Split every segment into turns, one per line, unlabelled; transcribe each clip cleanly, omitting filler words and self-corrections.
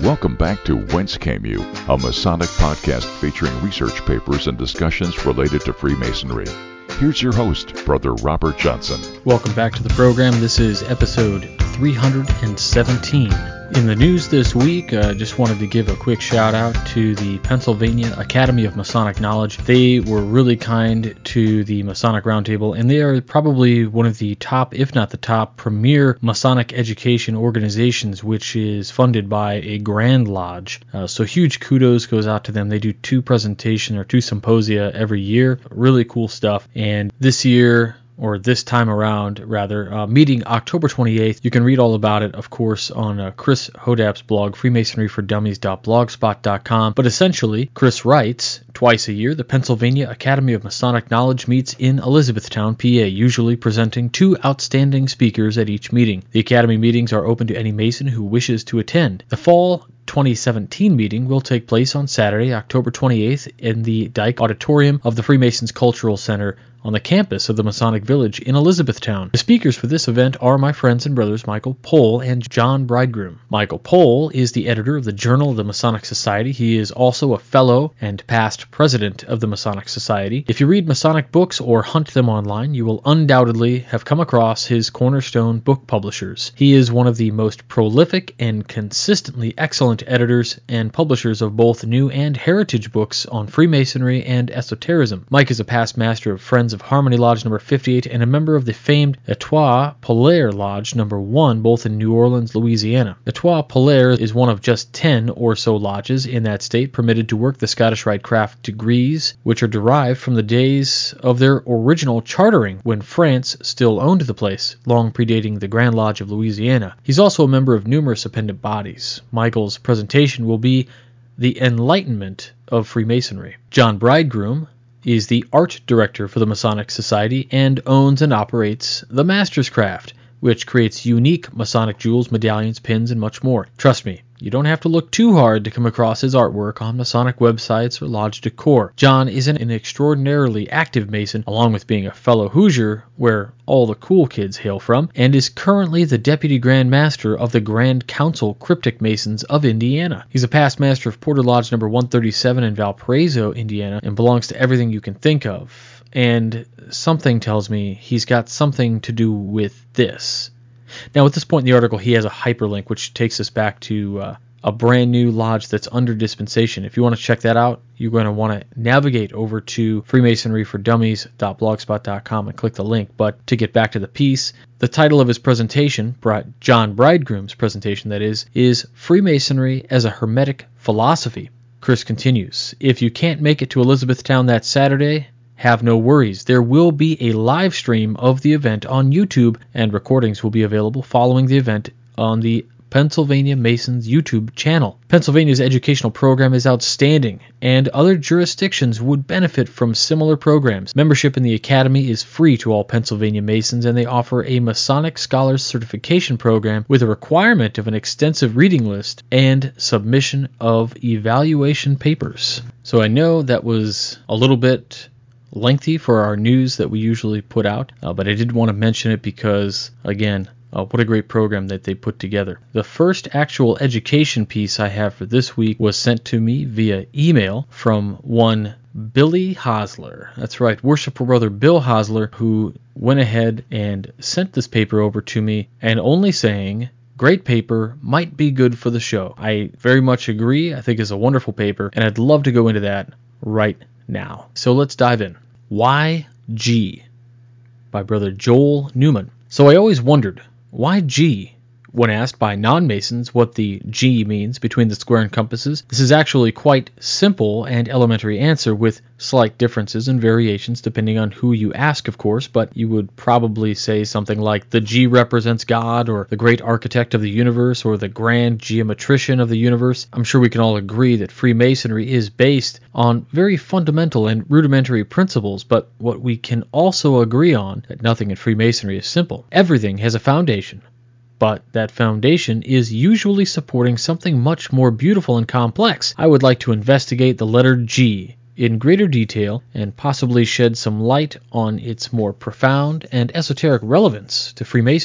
Welcome back to Whence Came You, a Masonic podcast featuring research papers and discussions related to Freemasonry. Here's your host, Brother Robert Johnson.
Welcome back to the program. This is episode 317. In the news this week, I just wanted to give a quick shout out to the Pennsylvania Academy of Masonic Knowledge. They were really kind to the Masonic Roundtable, and they are probably one of the top, if not the top, premier Masonic education organizations, which is funded by a Grand Lodge. So huge kudos goes out to them. They do two symposia every year. Really cool stuff. And this year, or this time around, rather, meeting October 28th. You can read all about it, of course, on Chris Hodap's blog, freemasonryfordummies.blogspot.com. But essentially, Chris writes, twice a year, the Pennsylvania Academy of Masonic Knowledge meets in Elizabethtown, PA, usually presenting two outstanding speakers at each meeting. The Academy meetings are open to any Mason who wishes to attend. The fall 2017 meeting will take place on Saturday, October 28th in the Dyke Auditorium of the Freemasons Cultural Center on the campus of the Masonic Village in Elizabethtown. The speakers for this event are my friends and brothers Michael Pohl and John Bridegroom. Michael Pohl is the editor of the Journal of the Masonic Society. He is also a fellow and past president of the Masonic Society. If you read Masonic books or hunt them online, you will undoubtedly have come across his Cornerstone book publishers. He is one of the most prolific and consistently excellent editors and publishers of both new and heritage books on Freemasonry and esotericism. Mike is a past master of Friends of Harmony Lodge number 58 and a member of the famed Etoile Polaire Lodge number 1, both in New Orleans, Louisiana. Etoile Polaire is one of just 10 or so lodges in that state permitted to work the Scottish Rite Craft degrees, which are derived from the days of their original chartering when France still owned the place, long predating the Grand Lodge of Louisiana. He's also a member of numerous appendant bodies. Michael's presentation will be The Enlightenment of Freemasonry. John Bridegroom is the art director for the Masonic Society and owns and operates the Master's Craft, which creates unique Masonic jewels, medallions, pins, and much more. Trust me, you don't have to look too hard to come across his artwork on Masonic websites or lodge decor. John is an extraordinarily active Mason, along with being a fellow Hoosier, where all the cool kids hail from, and is currently the Deputy Grand Master of the Grand Council Cryptic Masons of Indiana. He's a past master of Porter Lodge number 137 in Valparaiso, Indiana, and belongs to everything you can think of. And something tells me he's got something to do with this. Now, at this point in the article, he has a hyperlink which takes us back to a brand new lodge that's under dispensation. If you want to check that out, you're going to want to navigate over to freemasonryfordummies.blogspot.com and click the link. But to get back to the piece, the title of his presentation, John Bridegroom's presentation that is Freemasonry as a Hermetic Philosophy. Chris continues, if you can't make it to Elizabethtown that Saturday, have no worries. There will be a live stream of the event on YouTube, and recordings will be available following the event on the Pennsylvania Masons YouTube channel. Pennsylvania's educational program is outstanding, and other jurisdictions would benefit from similar programs. Membership in the Academy is free to all Pennsylvania Masons, and they offer a Masonic Scholars Certification program with a requirement of an extensive reading list and submission of evaluation papers. So I know that was a little bit lengthy for our news that we usually put out, but I did want to mention it because, again, what a great program that they put together. The first actual education piece I have for this week was sent to me via email from one Billy Hosler. That's right, Worshipful Brother Bill Hosler, who went ahead and sent this paper over to me, and only saying, great paper, might be good for the show. I very much agree. I think it's a wonderful paper, and I'd love to go into that right now. So let's dive in. Why G? By Brother Joel Newman. So I always wondered, why G? When asked by non-Masons what the G means between the square and compasses, this is actually quite simple and elementary answer with slight differences and variations depending on who you ask, of course, but you would probably say something like the G represents God, or the great architect of the universe, or the grand geometrician of the universe. I'm sure we can all agree that Freemasonry is based on very fundamental and rudimentary principles, but what we can also agree on, that nothing in Freemasonry is simple. Everything has a foundation. But that foundation is usually supporting something much more beautiful and complex. I would like to investigate the letter G in greater detail and possibly shed some light on its more profound and esoteric relevance to Freemasonry.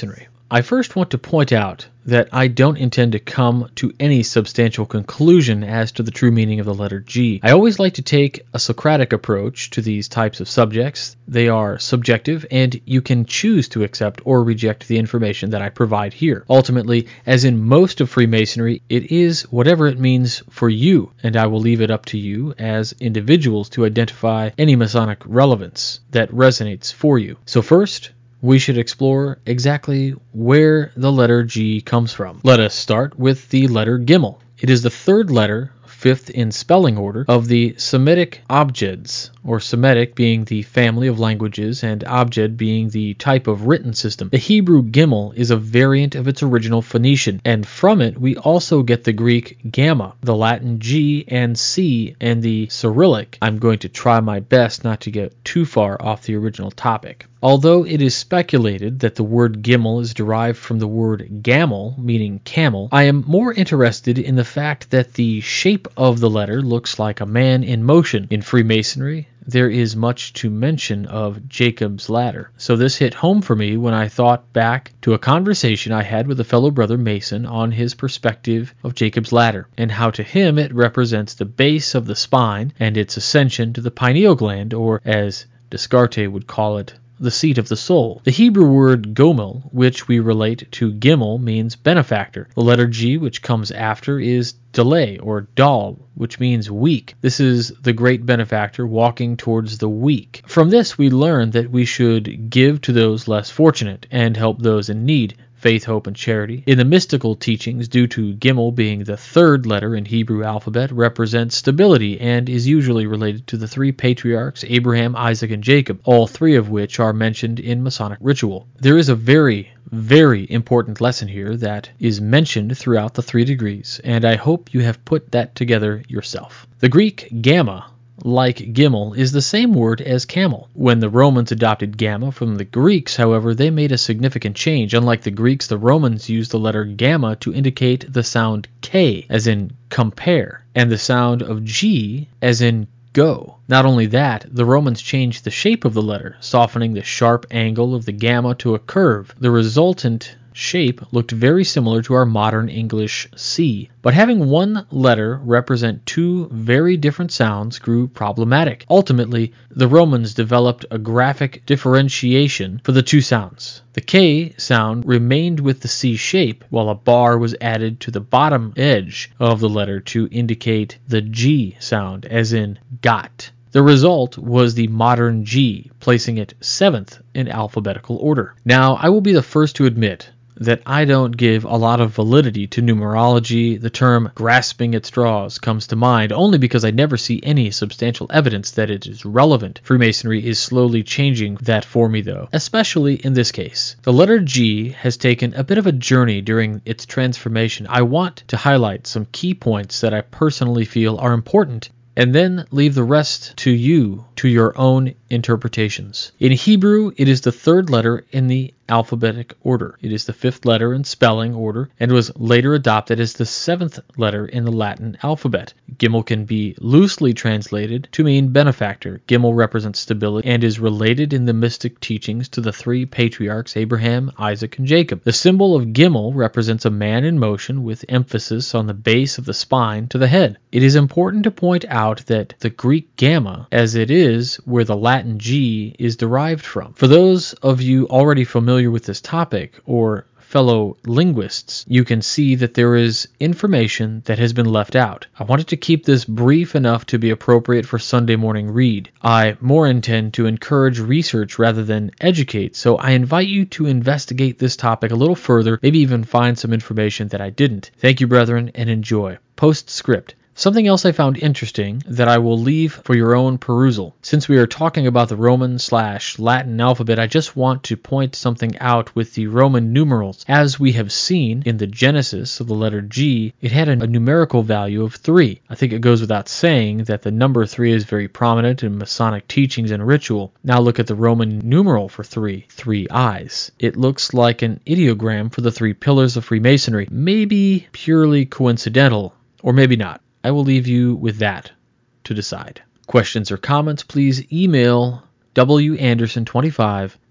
I first want to point out that I don't intend to come to any substantial conclusion as to the true meaning of the letter G. I always like to take a Socratic approach to these types of subjects. They are subjective, and you can choose to accept or reject the information that I provide here. Ultimately, as in most of Freemasonry, it is whatever it means for you, and I will leave it up to you as individuals to identify any Masonic relevance that resonates for you. So first, we should explore exactly where the letter G comes from. Let us start with the letter Gimel. It is the third letter, fifth in spelling order, of the Semitic Abjads, or Semitic being the family of languages and Abjad being the type of written system. The Hebrew Gimel is a variant of its original Phoenician, and from it we also get the Greek Gamma, the Latin G and C, and the Cyrillic. I'm going to try my best not to get too far off the original topic. Although it is speculated that the word Gimel is derived from the word Gamel, meaning camel, I am more interested in the fact that the shape of the letter looks like a man in motion. In Freemasonry, there is much to mention of Jacob's ladder. So this hit home for me when I thought back to a conversation I had with a fellow brother Mason on his perspective of Jacob's ladder, and how to him it represents the base of the spine and its ascension to the pineal gland, or as Descartes would call it, the seat of the soul. The Hebrew word gomel, which we relate to Gimel, means benefactor. The letter G, which comes after, is delay, or dal, which means weak. This is the great benefactor walking towards the weak. From this, we learn that we should give to those less fortunate and help those in need. Faith, hope, and charity. In the mystical teachings, due to Gimel being the third letter in Hebrew alphabet, represents stability and is usually related to the three patriarchs, Abraham, Isaac, and Jacob, all three of which are mentioned in Masonic ritual. There is a very important lesson here that is mentioned throughout the 3 degrees, and I hope you have put that together yourself. The Greek gamma, like Gimel, is the same word as camel. When the Romans adopted gamma from the Greeks, however, they made a significant change. Unlike the Greeks, the Romans used the letter gamma to indicate the sound K, as in compare, and the sound of G, as in go. Not only that, the Romans changed the shape of the letter, softening the sharp angle of the gamma to a curve. The resultant shape looked very similar to our modern English C, but having one letter represent two very different sounds grew problematic. Ultimately, the Romans developed a graphic differentiation for the two sounds. The K sound remained with the C shape, while a bar was added to the bottom edge of the letter to indicate the G sound, as in got. The result was the modern G, placing it 7th in alphabetical order. Now, I will be the first to admit that I don't give a lot of validity to numerology. The term grasping at straws comes to mind only because I never see any substantial evidence that it is relevant. Freemasonry is slowly changing that for me, though, especially in this case. The letter G has taken a bit of a journey during its transformation. I want to highlight some key points that I personally feel are important, and then leave the rest to you, to your own interpretations. In Hebrew, it is the third letter in the alphabetic order. It is the 5th letter in spelling order, and was later adopted as the 7th letter in the Latin alphabet. Gimel can be loosely translated to mean benefactor. Gimel represents stability and is related in the mystic teachings to the three patriarchs, Abraham, Isaac, and Jacob. The symbol of Gimel represents a man in motion with emphasis on the base of the spine to the head. It is important to point out that the Greek gamma, as it is where the Latin G is derived from. For those of you already familiar with this topic, or fellow linguists, you can see that there is information that has been left out. I wanted to keep this brief enough to be appropriate for Sunday morning read. I more intend to encourage research rather than educate, so I invite you to investigate this topic a little further, maybe even find some information that I didn't. Thank you, brethren, and enjoy. Postscript. Something else I found interesting that I will leave for your own perusal. Since we are talking about the Roman/Latin alphabet, I just want to point something out with the Roman numerals. As we have seen in the genesis of the letter G, it had a numerical value of 3. I think it goes without saying that the number 3 is very prominent in Masonic teachings and ritual. Now look at the Roman numeral for 3 eyes. It looks like an ideogram for the 3 pillars of Freemasonry. Maybe purely coincidental, or maybe not. I will leave you with that to decide. Questions or comments, please email wanderson25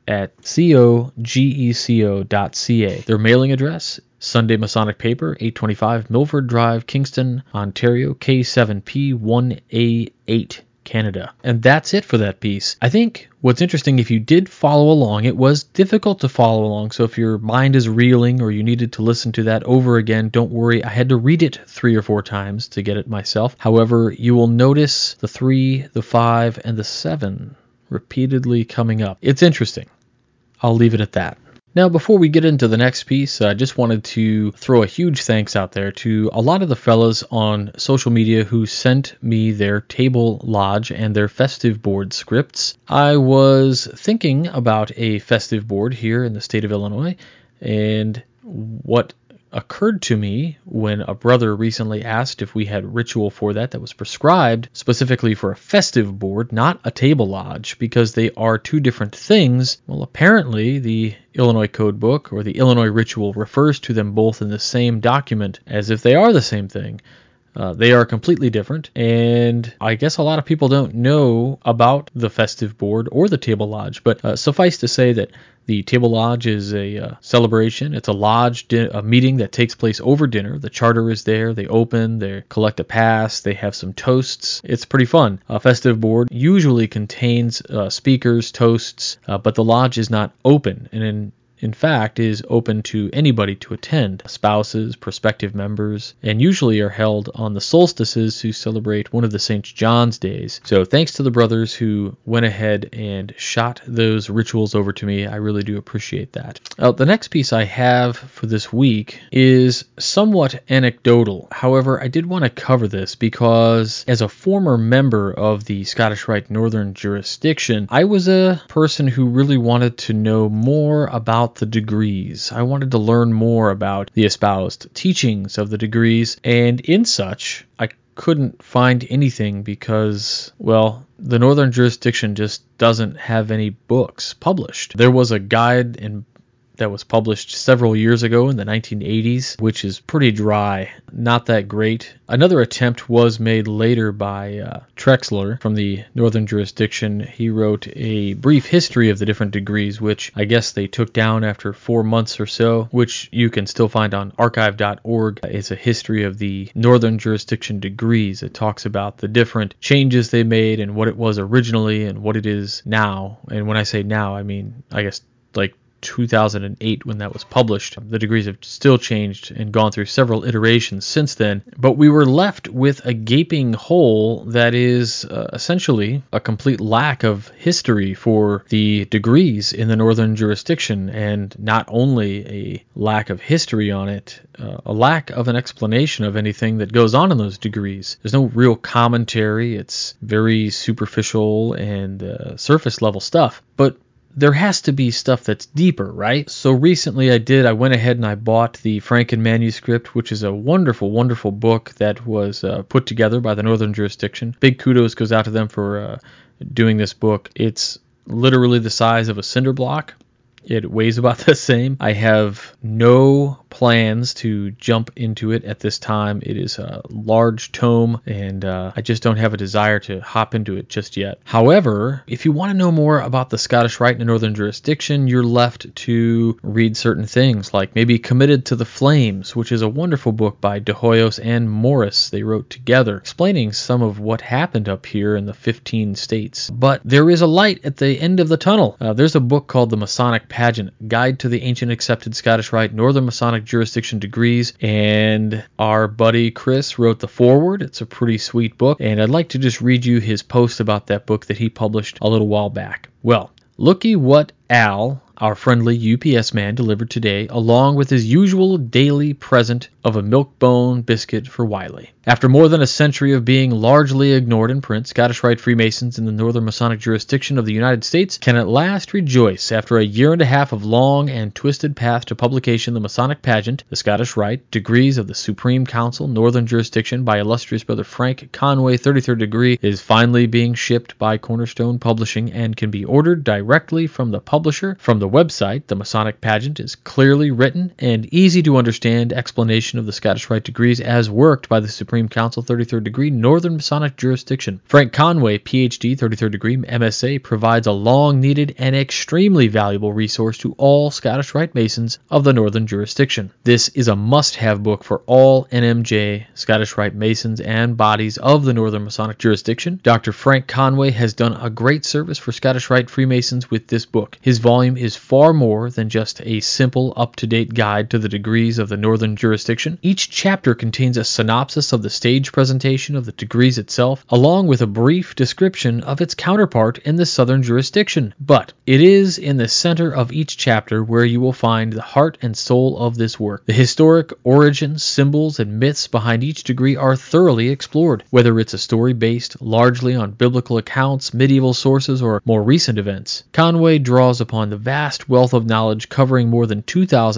at cogec.ca. Their mailing address, Sunday Masonic Paper, 825 Milford Drive, Kingston, Ontario, K7P1A8, Canada. And that's it for that piece. I think what's interesting, if you did follow along, it was difficult to follow along, so if your mind is reeling or you needed to listen to that over again, don't worry. I had to read it 3 or 4 times to get it myself. However, you will notice the 3, the 5, and the 7 repeatedly coming up. It's interesting. I'll leave it at that. Now, before we get into the next piece, I just wanted to throw a huge thanks out there to a lot of the fellas on social media who sent me their table lodge and their festive board scripts. I was thinking about a festive board here in the state of Illinois, and what occurred to me when a brother recently asked if we had ritual for that was prescribed specifically for a festive board, not a table lodge, because they are 2 different things. Well, apparently the Illinois Code Book or the Illinois Ritual refers to them both in the same document as if they are the same thing. They are completely different, and I guess a lot of people don't know about the festive board or the table lodge, but suffice to say that the table lodge is a celebration. It's a lodge a meeting that takes place over dinner. The charter is there. They open, they collect a pass, they have some toasts. It's pretty fun. A festive board usually contains speakers, toasts, but the lodge is not open, and in fact, is open to anybody to attend, spouses, prospective members, and usually are held on the solstices to celebrate one of the St. John's days. So thanks to the brothers who went ahead and shot those rituals over to me. I really do appreciate that. The next piece I have for this week is somewhat anecdotal. However, I did want to cover this because as a former member of the Scottish Rite Northern Jurisdiction, I was a person who really wanted to know more about the degrees. I wanted to learn more about the espoused teachings of the degrees, and in such, I couldn't find anything because, well, the Northern Jurisdiction just doesn't have any books published. There was a guide that was published several years ago in the 1980s, which is pretty dry, not that great. Another attempt was made later by Trexler from the Northern Jurisdiction. He wrote a brief history of the different degrees, which I guess they took down after 4 months or so, which you can still find on archive.org. It's a history of the Northern Jurisdiction degrees. It talks about the different changes they made and what it was originally and what it is now. And when I say now, I mean, I guess like 2008 when that was published. The degrees have still changed and gone through several iterations since then, but we were left with a gaping hole that is essentially a complete lack of history for the degrees in the Northern Jurisdiction, and not only a lack of history on it, a lack of an explanation of anything that goes on in those degrees. There's no real commentary. It's very superficial and surface level stuff, but there has to be stuff that's deeper, right? So recently I went ahead and I bought the Franken Manuscript, which is a wonderful, wonderful book that was put together by the Northern Jurisdiction. Big kudos goes out to them for doing this book. It's literally the size of a cinder block. It weighs about the same. I have no plans to jump into it at this time. It is a large tome, and I just don't have a desire to hop into it just yet. However, if you want to know more about the Scottish Rite in the Northern Jurisdiction, you're left to read certain things, like maybe Committed to the Flames, which is a wonderful book by De Hoyos and Morris. They wrote together, explaining some of what happened up here in the 15 states. But there is a light at the end of the tunnel. There's a book called The Masonic Pageant, Guide to the Ancient Accepted Scottish Rite Northern Masonic Jurisdiction Degrees, and our buddy Chris wrote the foreword. It's a pretty sweet book, and I'd like to just read you his post about that book that he published a little while back. Well, looky what Al, our friendly UPS man, delivered today, along with his usual daily present of a milk bone biscuit for Wiley. After more than a century of being largely ignored in print, Scottish Rite Freemasons in the Northern Masonic Jurisdiction of the United States can at last rejoice. After a year and a half of long and twisted path to publication, the Masonic Pageant, the Scottish Rite, Degrees of the Supreme Council, Northern Jurisdiction by illustrious brother Frank Conway, 33rd degree, is finally being shipped by Cornerstone Publishing and can be ordered directly from the publisher from the the website, the Masonic Pageant is clearly written and easy to understand explanation of the Scottish Rite degrees as worked by the Supreme Council 33rd Degree Northern Masonic Jurisdiction. Frank Conway, PhD, 33rd Degree MSA, provides a long-needed and extremely valuable resource to all Scottish Rite Masons of the Northern Jurisdiction. This is a must-have book for all NMJ Scottish Rite Masons and bodies of the Northern Masonic Jurisdiction. Dr. Frank Conway has done a great service for Scottish Rite Freemasons with this book. His volume is far more than just a simple, up-to-date guide to the degrees of the Northern Jurisdiction. Each chapter contains a synopsis of the stage presentation of the degrees itself, along with a brief description of its counterpart in the Southern Jurisdiction. But it is in the center of each chapter where you will find the heart and soul of this work. The historic origins, symbols, and myths behind each degree are thoroughly explored, whether it's a story based largely on biblical accounts, medieval sources, or more recent events. Conway draws upon the vast wealth of knowledge covering more than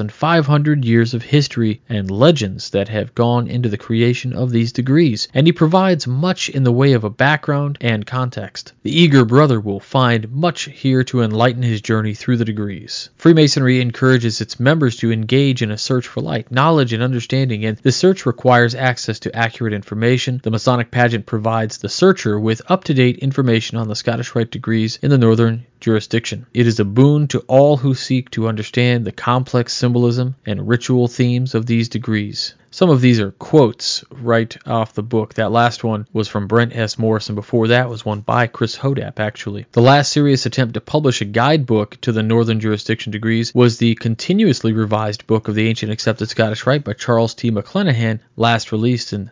2,500 years of history and legends that have gone into the creation of these degrees, and he provides much in the way of a background and context. The eager brother will find much here to enlighten his journey through the degrees. Freemasonry encourages its members to engage in a search for light, knowledge, and understanding, and the search requires access to accurate information. The Masonic Pageant provides the searcher with up-to-date information on the Scottish Rite degrees in the Northern Jurisdiction. It is a boon to all who seek to understand the complex symbolism and ritual themes of these degrees. Some of these are quotes right off the book. That last one was from Brent S. Morrison. Before that was one by Chris Hodap, actually. The last serious attempt to publish a guidebook to the Northern Jurisdiction degrees was the continuously revised book of the Ancient Accepted Scottish Rite by Charles T. McClanahan, last released in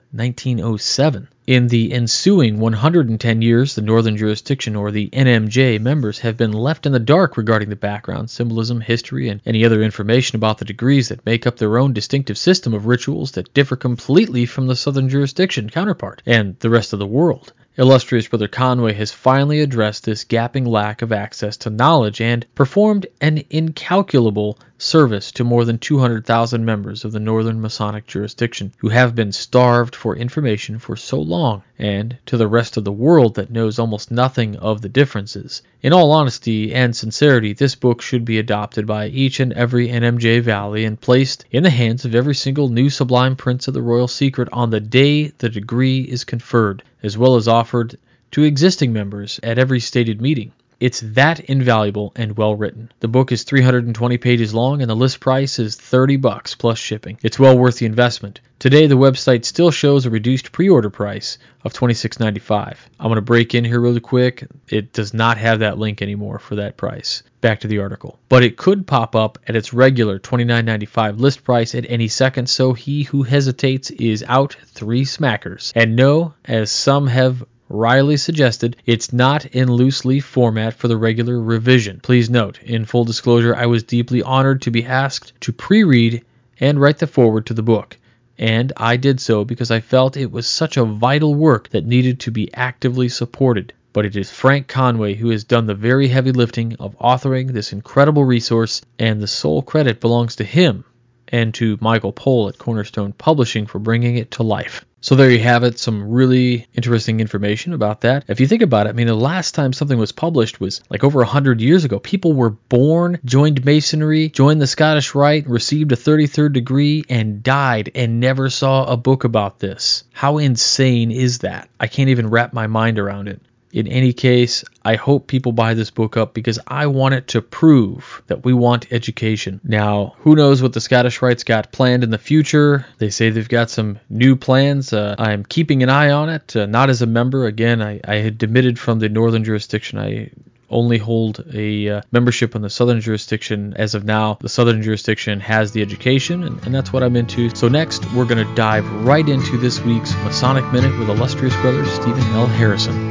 1907. In the ensuing 110 years, the Northern Jurisdiction, or the NMJ, members have been left in the dark regarding the background, symbolism, history, and any other information about the degrees that make up their own distinctive system of rituals that differ completely from the Southern Jurisdiction counterpart and the rest of the world. Illustrious Brother Conway has finally addressed this gaping lack of access to knowledge and performed an incalculable service to more than 200,000 members of the Northern Masonic Jurisdiction who have been starved for information for so long, and to the rest of the world that knows almost nothing of the differences. In all honesty and sincerity, this book should be adopted by each and every NMJ Valley and placed in the hands of every single new Sublime Prince of the Royal Secret on the day the degree is conferred, as well as offered to existing members at every stated meeting. It's that invaluable and well written. The book is 320 pages long and the list price is $30 plus shipping. It's well worth the investment. Today the website still shows a reduced pre-order price of $26.95. I'm going to break in here really quick. It does not have that link anymore for that price. Back to the article. But it could pop up at its regular $29.95 list price at any second, so he who hesitates is out 3 smackers. And no, as some have wryly suggested, it's not in loose leaf format for the regular revision. Please note, in full disclosure, I was deeply honored to be asked to pre-read and write the foreword to the book, and I did so because I felt it was such a vital work that needed to be actively supported. But it is Frank Conway who has done the very heavy lifting of authoring this incredible resource, and the sole credit belongs to him and to Michael Pohl at Cornerstone Publishing for bringing it to life. So there you have it, some really interesting information about that. If you think about it, I mean, the last time something was published was like over 100 years ago. People were born, joined Masonry, joined the Scottish Rite, received a 33rd degree, and died and never saw a book about this. How insane is that? I can't even wrap my mind around it. In any case, I hope people buy this book up because I want it to prove that we want education. Now, who knows what the Scottish Rite's got planned in the future? They say they've got some new plans. I'm keeping an eye on it, not as a member. Again, I had demitted from the Northern Jurisdiction. I only hold a membership in the Southern Jurisdiction. As of now, the Southern Jurisdiction has the education, and that's what I'm into. So next, we're going to dive right into this week's Masonic Minute with illustrious brother Stephen L. Harrison.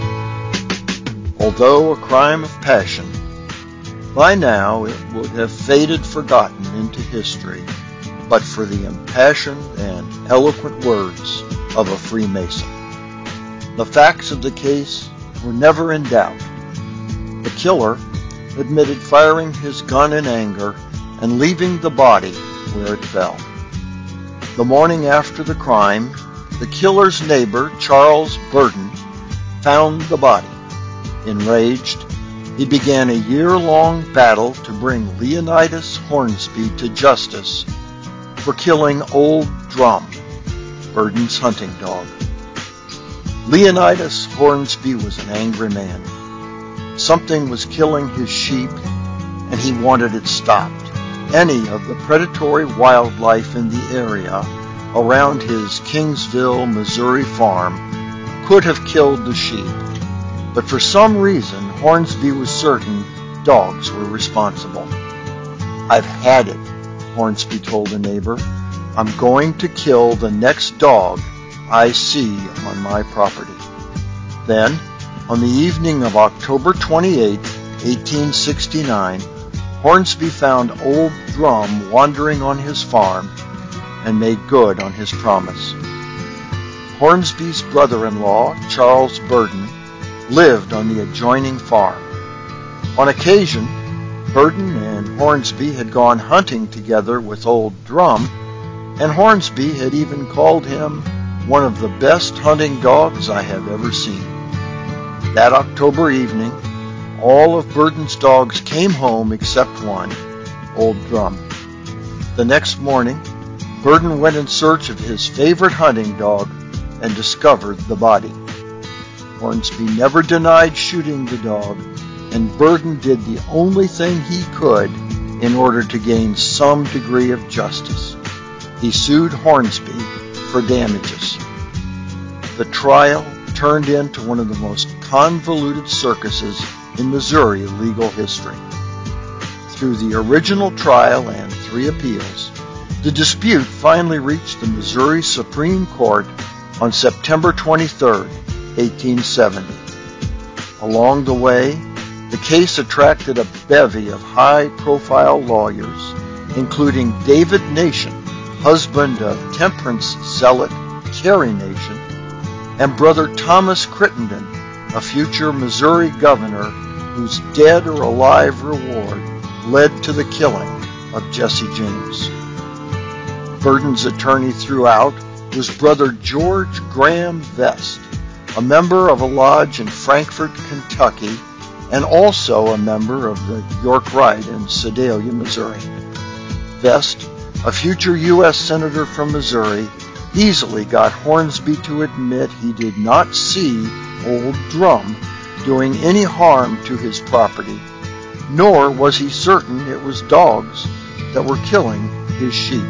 Although a crime of passion, by now it would have faded forgotten into history, but for the impassioned and eloquent words of a Freemason. The facts of the case were never in doubt. The killer admitted firing his gun in anger and leaving the body where it fell. The morning after the crime, the killer's neighbor, Charles Burden, found the body. Enraged, he began a year-long battle to bring Leonidas Hornsby to justice for killing Old Drum, Burden's hunting dog. Leonidas Hornsby was an angry man. Something was killing his sheep, and he wanted it stopped. Any of the predatory wildlife in the area around his Kingsville, Missouri farm could have killed the sheep, but for some reason Hornsby was certain dogs were responsible. "I've had it," Hornsby told a neighbor. "I'm going to kill the next dog I see on my property." Then, on the evening of October 28, 1869, Hornsby found Old Drum wandering on his farm and made good on his promise. Hornsby's brother-in-law, Charles Burden, lived on the adjoining farm. On occasion, Burden and Hornsby had gone hunting together with Old Drum, and Hornsby had even called him one of the best hunting dogs I have ever seen. That October evening, all of Burden's dogs came home except one, Old Drum. The next morning, Burden went in search of his favorite hunting dog and discovered the body. Hornsby never denied shooting the dog, and Burden did the only thing he could in order to gain some degree of justice. He sued Hornsby for damages. The trial turned into one of the most convoluted circuses in Missouri legal history. Through the original trial and 3 appeals, the dispute finally reached the Missouri Supreme Court on September 23, 1870. Along the way, the case attracted a bevy of high-profile lawyers, including David Nation, husband of temperance zealot Carrie Nation, and Brother Thomas Crittenden, a future Missouri governor whose dead or alive reward led to the killing of Jesse James. Burden's attorney throughout was Brother George Graham Vest, a member of a lodge in Frankfort, Kentucky, and also a member of the York Rite in Sedalia, Missouri. Vest, a future U.S. Senator from Missouri, easily got Hornsby to admit he did not see Old Drum doing any harm to his property, nor was he certain it was dogs that were killing his sheep.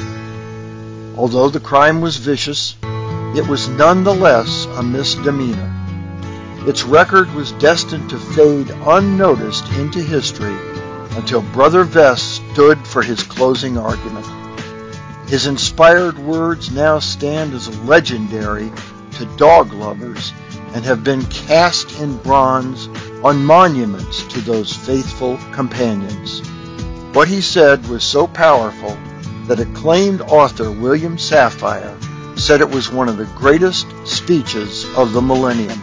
Although the crime was vicious, it was nonetheless a misdemeanor. Its record was destined to fade unnoticed into history until Brother Vest stood for his closing argument. His inspired words now stand as legendary to dog lovers and have been cast in bronze on monuments to those faithful companions. What he said was so powerful that acclaimed author William Safire said it was one of the greatest speeches of the millennium.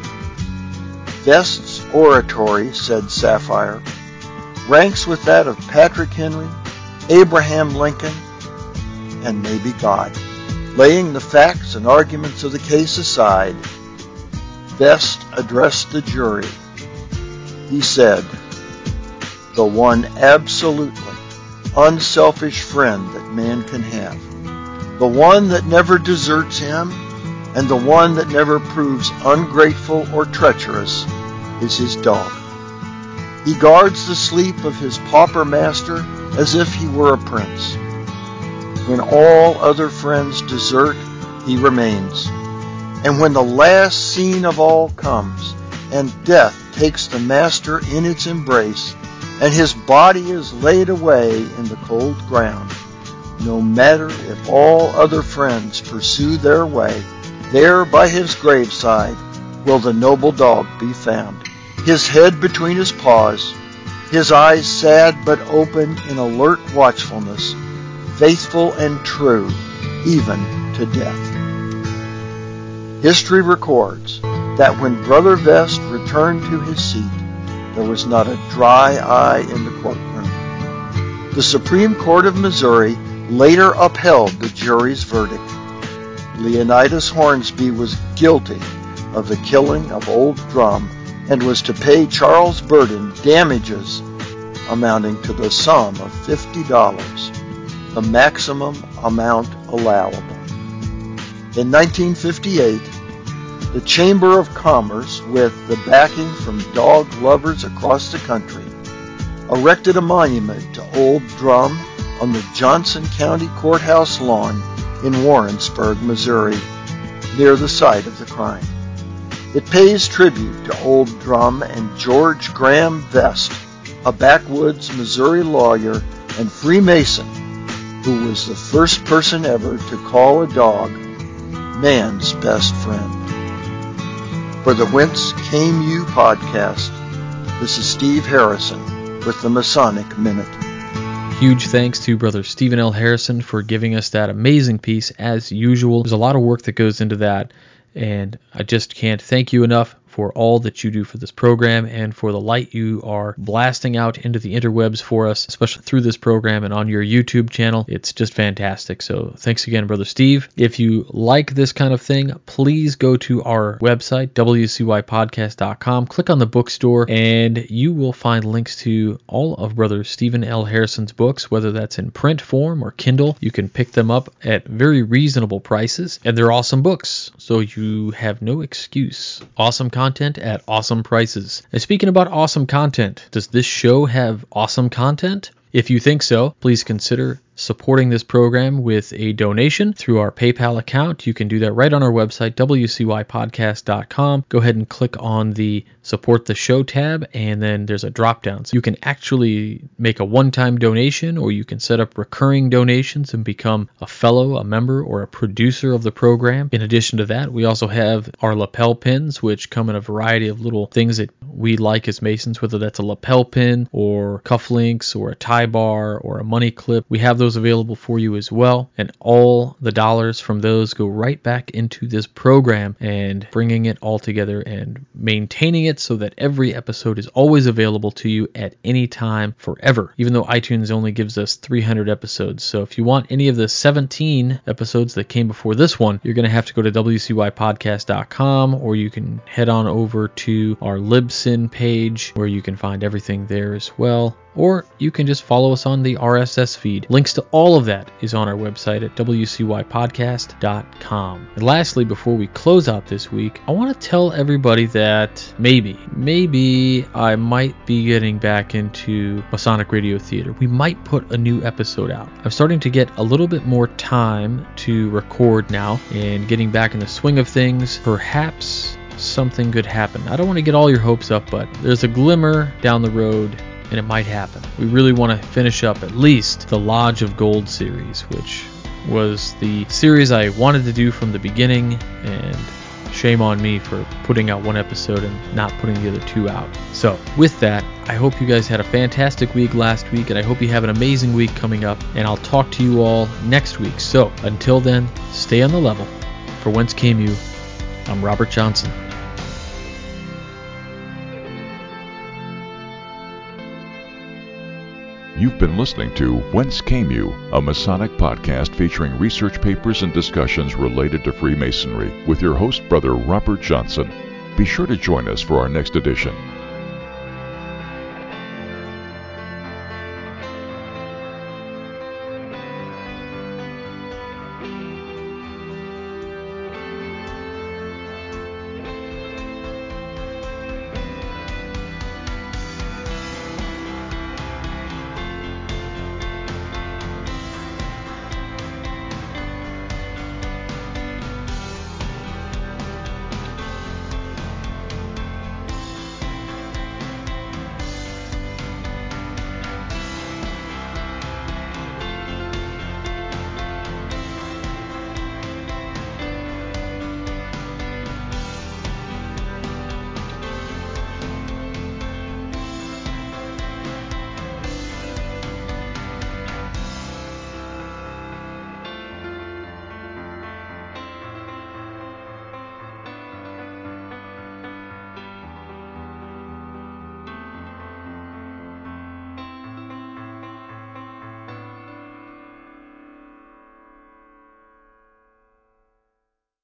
Vest's oratory, said Safire, ranks with that of Patrick Henry, Abraham Lincoln, and maybe God. Laying the facts and arguments of the case aside, Vest addressed the jury. He said, "The one absolutely unselfish friend that man can have, the one that never deserts him, and the one that never proves ungrateful or treacherous is his dog. He guards the sleep of his pauper master as if he were a prince. When all other friends desert, he remains. And when the last scene of all comes, and death takes the master in its embrace, and his body is laid away in the cold ground, no matter if all other friends pursue their way, there by his graveside will the noble dog be found, his head between his paws, his eyes sad but open in alert watchfulness, faithful and true, even to death." History records that when Brother Vest returned to his seat, there was not a dry eye in the courtroom. The Supreme Court of Missouri later upheld the jury's verdict. Leonidas Hornsby was guilty of the killing of Old Drum and was to pay Charles Burden damages amounting to the sum of $50, the maximum amount allowable. In 1958, the Chamber of Commerce, with the backing from dog lovers across the country, erected a monument to Old Drum on the Johnson County Courthouse lawn in Warrensburg, Missouri, near the site of the crime. It pays tribute to Old Drum and George Graham Vest, a backwoods Missouri lawyer and Freemason who was the first person ever to call a dog man's best friend. For the Whence Came You podcast, this is Steve Harrison with the Masonic Minute.
Huge thanks to Brother Stephen L. Harrison for giving us that amazing piece as usual. There's a lot of work that goes into that, and I just can't thank you enough for all that you do for this program and for the light you are blasting out into the interwebs for us, especially through this program and on your YouTube channel. It's just fantastic. So thanks again, Brother Steve. If you like this kind of thing, please go to our website, wcypodcast.com, click on the bookstore, and you will find links to all of Brother Stephen L. Harrison's books, whether that's in print form or Kindle. You can pick them up at very reasonable prices, and they're awesome books, so you have no excuse. Awesome content at awesome prices. And speaking about awesome content, does this show have awesome content? If you think so, please consider supporting this program with a donation through our PayPal account. You can do that right on our website, wcypodcast.com. Go ahead and click on the Support the Show tab, and then there's a drop-down. So you can actually make a one-time donation, or you can set up recurring donations and become a fellow, a member, or a producer of the program. In addition to that, we also have our lapel pins, which come in a variety of little things that we like as Masons, whether that's a lapel pin or cufflinks or a tie bar or a money clip. We have those available for you as well, and all the dollars from those go right back into this program and bringing it all together and maintaining it so that every episode is always available to you at any time forever, even though iTunes only gives us 300 episodes. So if you want any of the 17 episodes that came before this one, you're going to have to go to wcypodcast.com, or you can head on over to our Libsyn page where you can find everything there as well. Or you can just follow us on the RSS feed. Links to all of that is on our website at wcypodcast.com. And lastly, before we close out this week, I want to tell everybody that maybe I might be getting back into Masonic Radio Theater. We might put a new episode out. I'm starting to get a little bit more time to record now and getting back in the swing of things. Perhaps something could happen. I don't want to get all your hopes up, but there's a glimmer down the road, and it might happen. We really want to finish up at least the Lodge of Gold series, which was the series I wanted to do from the beginning, and shame on me for putting out one episode and not putting the other two out. So with that, I hope you guys had a fantastic week last week, and I hope you have an amazing week coming up, and I'll talk to you all next week. So until then, stay on the level. For Whence Came You, I'm Robert Johnson.
You've been listening to Whence Came You, a Masonic podcast featuring research papers and discussions related to Freemasonry with your host, Brother Robert Johnson. Be sure to join us for our next edition.